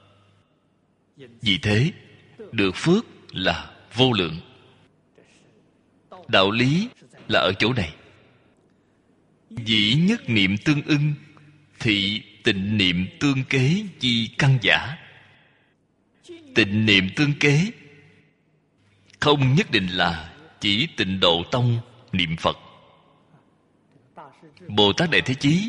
Vì thế được phước là vô lượng. Đạo lý là ở chỗ này. Dĩ nhất niệm tương ưng, thị tịnh niệm tương kế chi căn giả. Tịnh niệm tương kế không nhất định là chỉ Tịnh Độ Tông niệm Phật. Bồ Tát Đại Thế Chí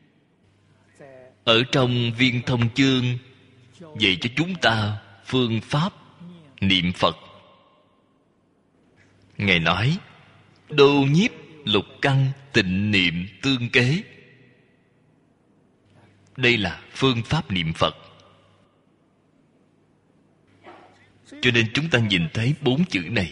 ở trong Viên Thông Chương dạy cho chúng ta phương pháp niệm Phật. Ngài nói đô nhiếp lục căn tịnh niệm tương kế. Đây là phương pháp niệm Phật. Cho nên chúng ta nhìn thấy bốn chữ này,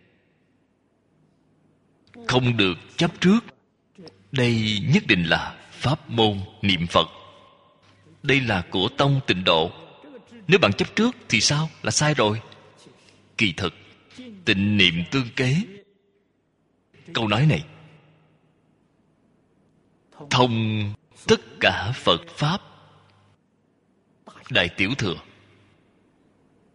không được chấp trước. Đây nhất định là pháp môn niệm Phật. Đây là của tông Tịnh Độ. Nếu bạn chấp trước thì sao? Là sai rồi. Kỳ thực tịnh niệm tương kế, câu nói này thông tất cả Phật Pháp Đại Tiểu Thừa.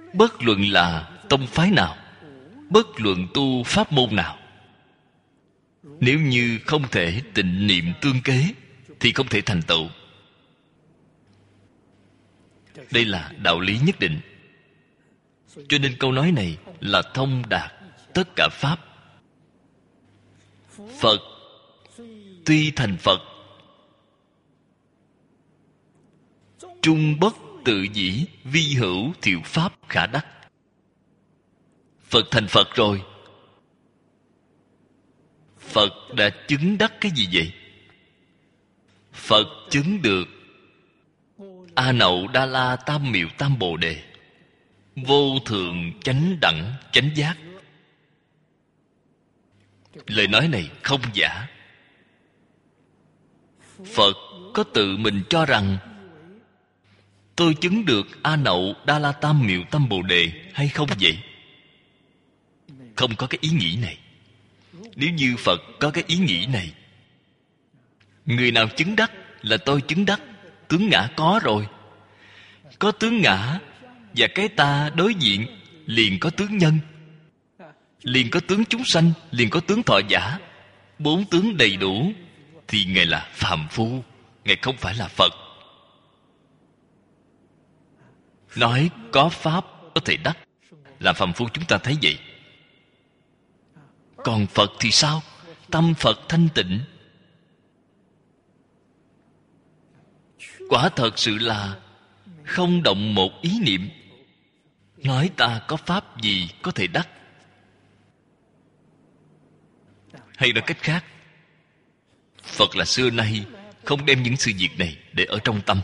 Bất luận là tông phái nào, bất luận tu pháp môn nào, nếu như không thể tịnh niệm tương kế thì không thể thành tựu. Đây là đạo lý nhất định. Cho nên câu nói này là thông đạt tất cả pháp. Phật tuy thành Phật, trung bất tự dĩ, vi hữu thiệu pháp khả đắc. Phật thành Phật rồi. Phật đã chứng đắc cái gì vậy? Phật chứng được A Nậu Đa La Tam Miệu Tam Bồ Đề, vô thượng chánh đẳng chánh giác. Lời nói này không giả. Phật có tự mình cho rằng tôi chứng được A Nậu Đa La Tam Miệu Tam Bồ Đề hay không vậy? Không có cái ý nghĩ này. Nếu như Phật có cái ý nghĩ này, người nào chứng đắc là tôi chứng đắc. Tướng ngã có rồi. Có tướng ngã và cái ta đối diện, liền có tướng nhân, liền có tướng chúng sanh, liền có tướng thọ giả. Bốn tướng đầy đủ thì Ngài là phàm phu, Ngài không phải là Phật. Nói có pháp có thể đắc là phàm phu, chúng ta thấy vậy. Còn Phật thì sao? Tâm Phật thanh tịnh, quả thật sự là không động một ý niệm nói ta có pháp gì có thể đắc. Hay nói cách khác, Phật là xưa nay không đem những sự việc này để ở trong tâm.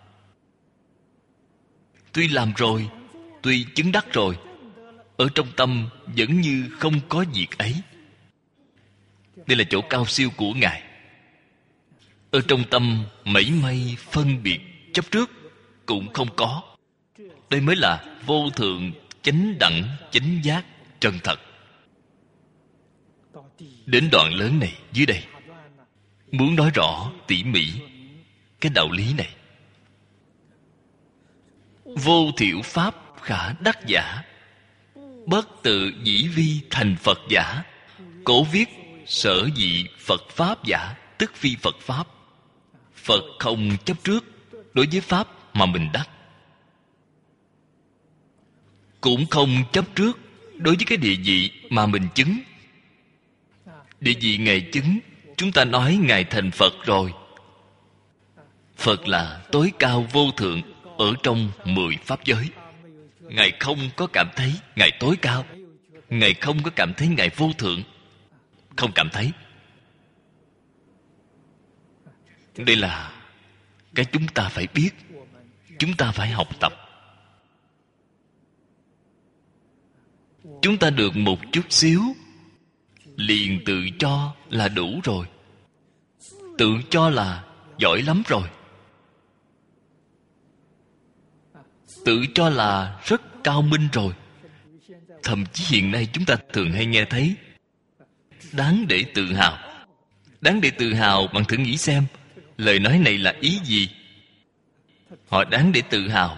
Tuy làm rồi, tuy chứng đắc rồi, ở trong tâm vẫn như không có việc ấy. Đây là chỗ cao siêu của Ngài. Ở trong tâm mảy may phân biệt chấp trước cũng không có. Đây mới là vô thượng chánh đẳng chánh giác chân thật. Đến đoạn lớn này dưới đây muốn nói rõ tỉ mỉ cái đạo lý này. Vô thiểu pháp khả đắc giả, bất tự dĩ vi thành Phật giả. Cổ viết sở dĩ Phật pháp giả, tức phi Phật pháp. Phật không chấp trước đối với pháp mà mình đắc, cũng không chấp trước đối với cái địa vị mà mình chứng. Địa vị Ngài chứng, chúng ta nói Ngài thành Phật rồi. Phật là tối cao vô thượng ở trong mười pháp giới. Ngài không có cảm thấy Ngài tối cao, Ngài không có cảm thấy Ngài vô thượng. Không cảm thấy. Đây là cái chúng ta phải biết, chúng ta phải học tập. Chúng ta được một chút xíu liền tự cho là đủ rồi, tự cho là giỏi lắm rồi, tự cho là rất cao minh rồi. Thậm chí hiện nay chúng ta thường hay nghe thấy đáng để tự hào. Đáng để tự hào, bạn thử nghĩ xem lời nói này là ý gì? Họ đáng để tự hào.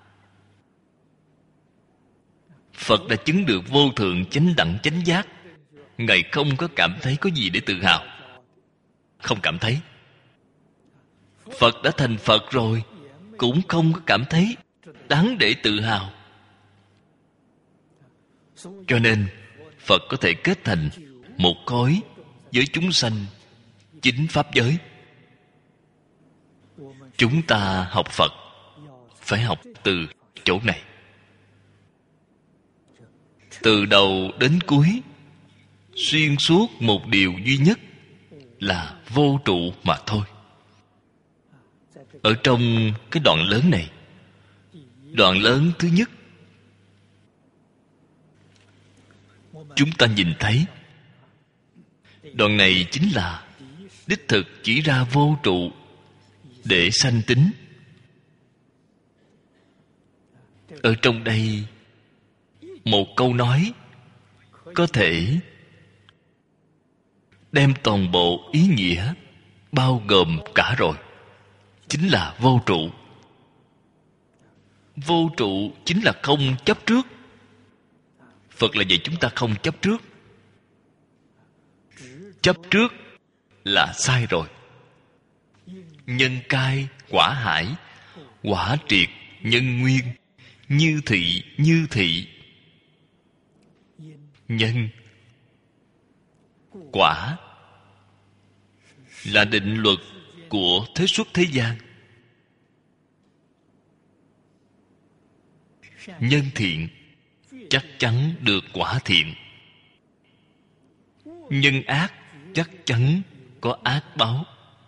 Phật đã chứng được vô thượng chánh đẳng chánh giác. Ngài không có cảm thấy có gì để tự hào. Không cảm thấy. Phật đã thành Phật rồi, cũng không có cảm thấy đáng để tự hào. Cho nên Phật có thể kết thành một khối với chúng sanh chính pháp giới. Chúng ta học Phật phải học từ chỗ này. Từ đầu đến cuối, xuyên suốt một điều duy nhất là vô trụ mà thôi. Ở trong cái đoạn lớn này, đoạn lớn thứ nhất, chúng ta nhìn thấy đoạn này chính là đích thực chỉ ra vô trụ để sanh tính. Ở trong đây, một câu nói có thể đem toàn bộ ý nghĩa bao gồm cả rồi. Chính là vô trụ. Vô trụ chính là không chấp trước. Phật là dạy chúng ta không chấp trước. Chấp trước là sai rồi. Nhân cai, quả hải, quả triệt, nhân nguyên, như thị, như thị. Nhân, quả là định luật của thế xuất thế gian. Nhân thiện chắc chắn được quả thiện. Nhân ác chắc chắn có ác báo.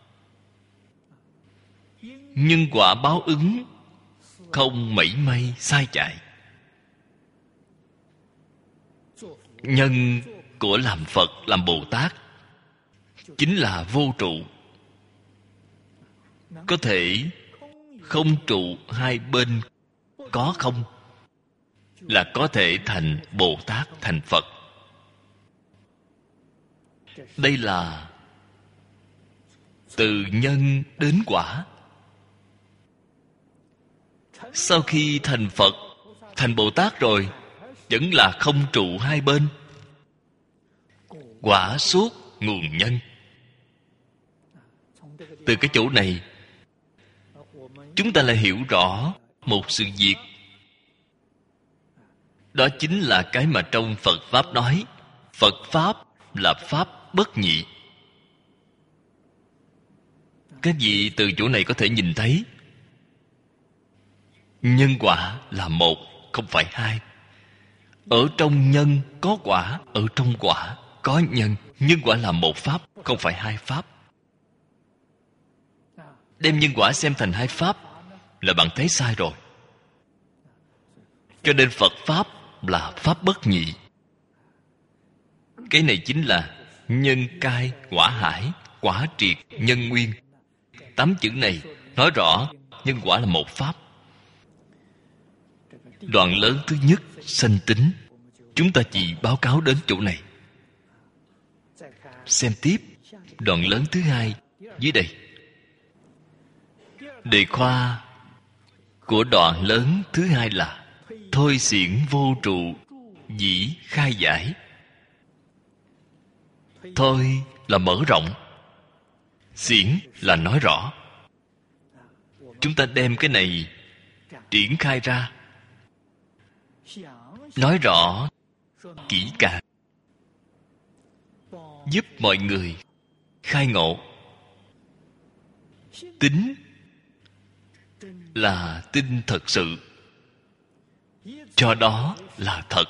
Nhân quả báo ứng không mảy may sai chạy. Nhân của làm Phật, làm Bồ Tát chính là vô trụ. Có thể không trụ hai bên có không, là có thể thành Bồ Tát, thành Phật. Đây là từ nhân đến quả. Sau khi thành Phật, thành Bồ Tát rồi, vẫn là không trụ hai bên. Quả suốt nguồn nhân. Từ cái chỗ này, chúng ta lại hiểu rõ một sự việc. Đó chính là cái mà trong Phật Pháp nói, Phật Pháp là Pháp bất nhị. Các vị từ chỗ này có thể nhìn thấy, nhân quả là một, không phải hai. Ở trong nhân có quả, ở trong quả có nhân. Nhân quả là một Pháp, không phải hai Pháp. Đem nhân quả xem thành hai Pháp là bạn thấy sai rồi. Cho nên Phật Pháp là Pháp bất nhị. Cái này chính là nhân cai, quả hải, quả triệt, nhân nguyên. Tám chữ này nói rõ nhân quả là một Pháp. Đoạn lớn thứ nhất, sanh tính, chúng ta chỉ báo cáo đến chỗ này. Xem tiếp đoạn lớn thứ hai dưới đây. Đề khoa của đoạn lớn thứ hai là thôi xiển vô trụ dĩ khai giải. Thôi là mở rộng, xiển là nói rõ. Chúng ta đem cái này triển khai ra, nói rõ kỹ càng, giúp mọi người khai ngộ. Tính là tin thật sự, cho đó là thật.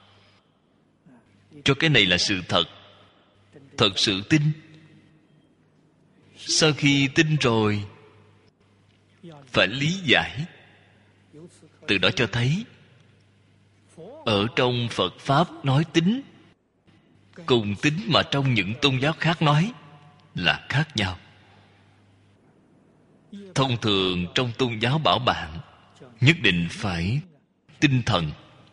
Cho cái này là sự thật, thật sự tin. Sau khi tin rồi, phải lý giải. Từ đó cho thấy, ở trong Phật Pháp nói tính, cùng tính mà trong những tôn giáo khác nói là khác nhau. Thông thường trong tôn giáo bảo bạn nhất định phải tinh thần.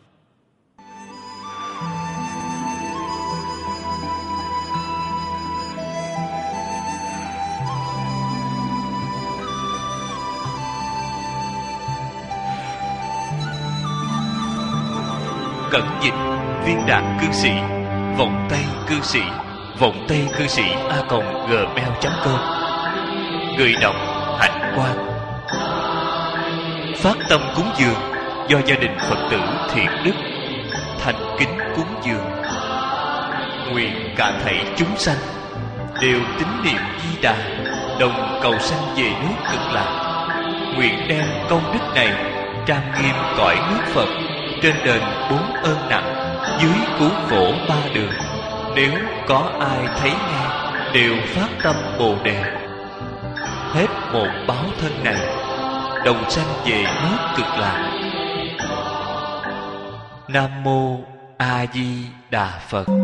Cẩn dịch viên đạt cư sĩ, vọng tây cư sĩ, vọng tây cư sĩ a còng gmail chấm com. Người đọc Hạnh Quang. Phát tâm cúng dường do gia đình Phật tử Thiện Đức thành kính cúng dường. Nguyện cả thảy chúng sanh đều tín niệm Di Đà, đồng cầu sanh về nước Cực Lạc. Nguyện đem công đức này trang nghiêm cõi nước Phật, trên đền bốn ơn nặng, dưới cứu khổ ba đường. Nếu có ai thấy nghe đều phát tâm Bồ Đề, hết một báo thân này, đồng sanh về nước Cực Lạc. Nam mô A Di Đà Phật.